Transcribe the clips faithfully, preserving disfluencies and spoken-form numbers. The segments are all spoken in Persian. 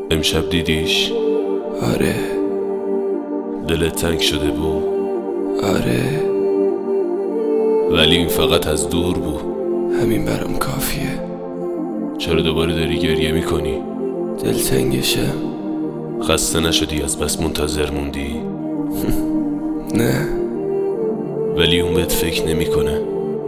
امشب دیدیش؟ آره. دلت تنگ شده بود؟ آره، ولی این فقط از دور بود. همین برام کافیه. چرا دوباره داری گریه میکنی؟ دلتنگشم. خسته نشدی از بس منتظر موندی؟ نه، ولی اون بهت فکر نمیکنه.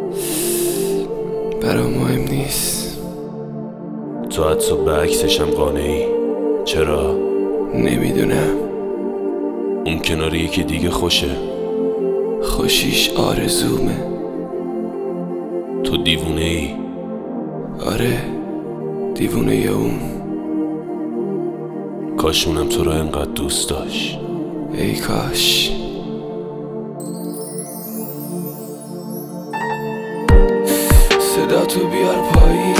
برام مهم نیست. تو حتی به عکسشم قانعی. چرا؟ نمیدونم. اون کنار یکی دیگه خوشه. خوشیش آرزومه. تو دیوونه ای. آره، دیوونه ی اون. کاش اونم تو رو انقدر دوست داشت. ای کاش. صدا تو بیار پایی،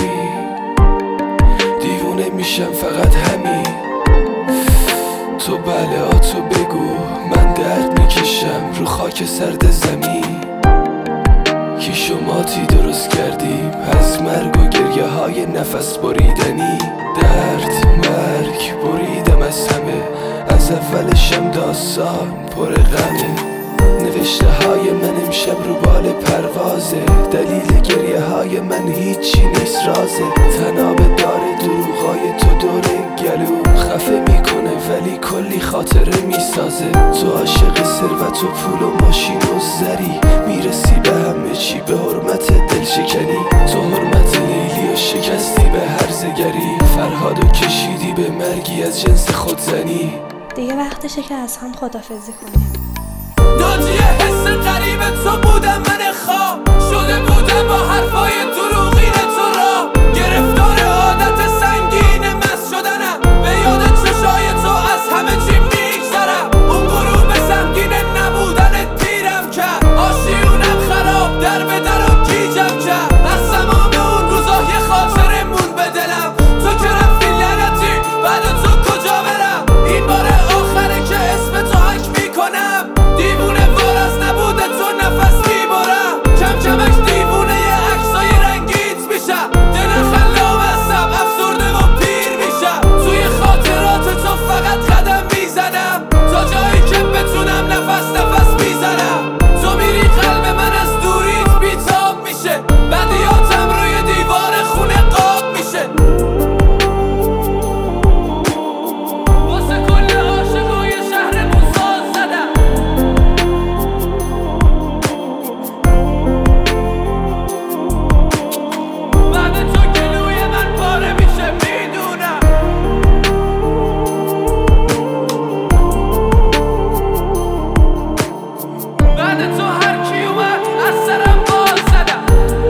دیوونه میشم فقط همین. تو بله ها تو بگو، من درد میکشم رو خاک سرد زمین. کی شماتی درست کردیم از مرگ و گریه های نفس بریدنی. درد مرگ بریدم از همه، از اولشم داستان پر غمه. نوشته های من امشب رو بال پروازه، دلیل گریه های من هیچی نیست رازه. تناب داره دروغای تو دور گلو خفه میکنه ولی کلی خاطره میسازه. تو عاشق ثروت و پول و ماشین و زری، میرسی به همه چی به حرمت دل شکنی. تو حرمت لیلی و شکستی به هرزگری، فرهادو کشیدی به مرگی از جنس خودزنی. دیگه وقتشه که از هم خدافزی کنیم. ناجیه حس غریب تو بودم، من خواب شده بودم با حرفای دروغین تو را. گرفتار عادت سنگین مست شدنم، به یاد چشای تو از همه چی میگذرم. اون غروب سنگین نبودن دیرم کرد، آشیونم خراب در به در و گیجم کرد. از تمام اون روزا یه خاطره مون به دلم، تو که رفتی لعنتی بعد تو کجا برم. این بار آخره که اسم تو حک میکنم، دیوونه وار از نبوده تو نفس میبرم. کم کمش دیوونه یه عکسای رنگیت میشم، دل خلام هستم افسرده و پیر میشم. توی خاطرات تو فقط قدم میزنم، تا جایی که بتونم نفس نفس میزنم. تو میری قلب من از دوریت بیتاب میشه، بدیاتم روی دیوار خونه قاب میشه. واسه کل عاشقای شهرمون ساز زدم. بعد تو گلوی من پاره میشه میدونم. بعد تو هر کی اومد از سرم باز زدم.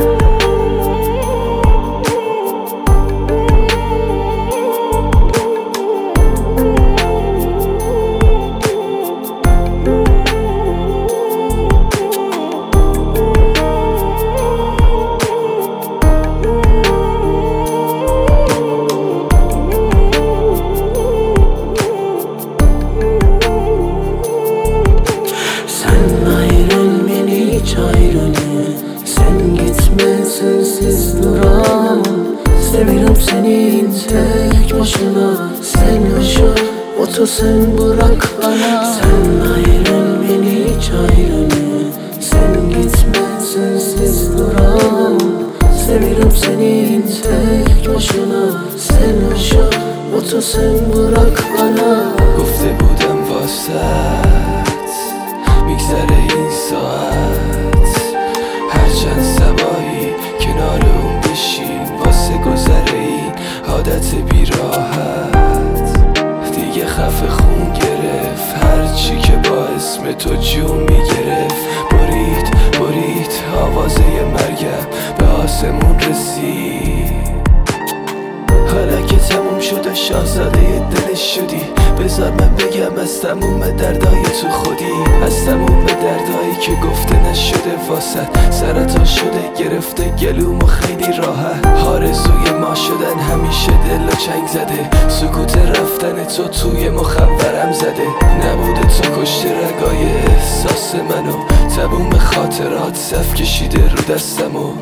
Sen ayrıl beni hiç ayrılma, sen gitme sensiz duramam. Severim seni tek başına, sen yaşa otur sen bırak bana. Sen ayrıl beni hiç ayrılma, sen gitme sensiz duramam. Severim seni tek başına, sen yaşa otur sen bırak bana. گفته بودم واسط میگذره این ساعت، هرچند سبایی کنار اون بشین واسه گذره این عادت بیراحت. دیگه خفه خون گرفت هرچی که با اسم تو جون میگرفت. برید برید آوازه مرگم به آسمون رسید. حالا که تموم شد و شاهزاده دلش شدی، بذار من بگم از تموم دردای تو خودی. از تموم دردایی که گفته نشده واسد، سرطان شده گرفته گلوم و خیلی راحت. آرزوی ما شدن همیشه دل و چنگ زده، سکوت رفتن تو توی مخورم زده. نبوده تو کشته رگای احساس منو، تموم خاطرات صف کشیده رو دستمو.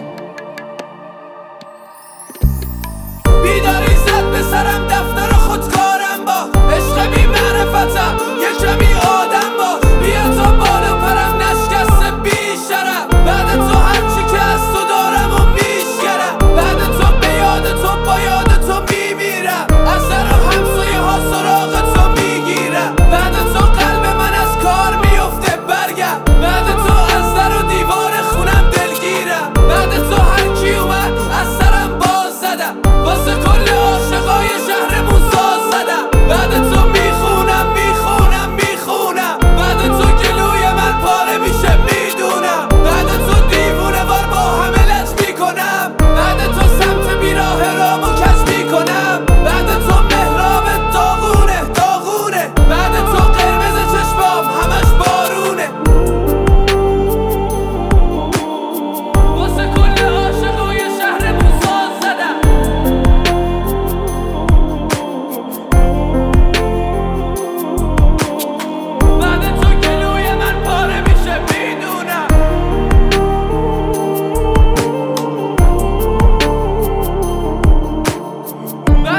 بیداری زد به سرم دفتر خودکارم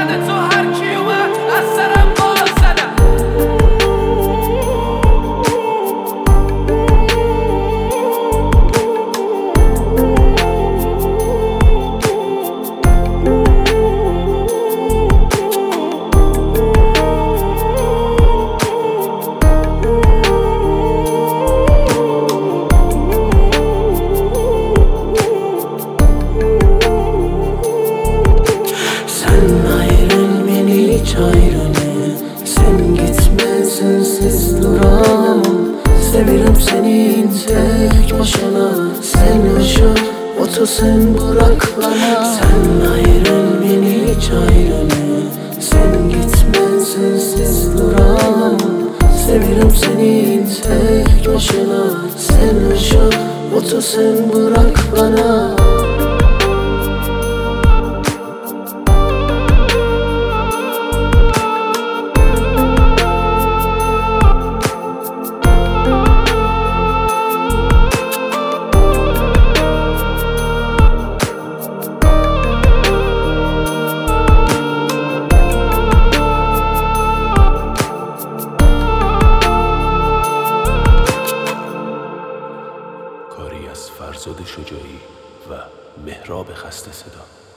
یاد تو هر کی اومد از سرم باز زدم. Sen gitme sensiz duramam. Severim senin tek başına. Sen yaşa otur sen bırak bana. Sen ayrıl beni hiç ayrılma. Sen gitme sensiz duramam. Severim senin tek başına. Sen yaşa otur sen bırak bana. کاری از فرزاد شجاعی و مهراب خسته صدا.